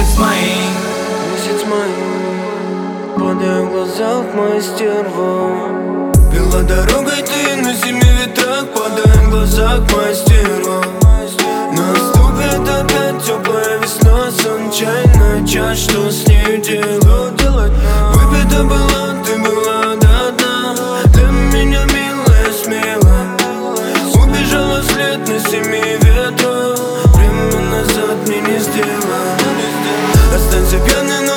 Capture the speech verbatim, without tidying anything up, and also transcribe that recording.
месяц мои. Месяц мои, падая в глазах моя стерва. Вела дорогой ты на семи ветрах, падая в глазах моя стерва. Наступит опять теплая весна, случайная час, что с ней делать? Выпита была, ты была до дна, для меня милая, смелая. Убежала вслед на семи ветрах, время назад мне не сделать. Останься пьяный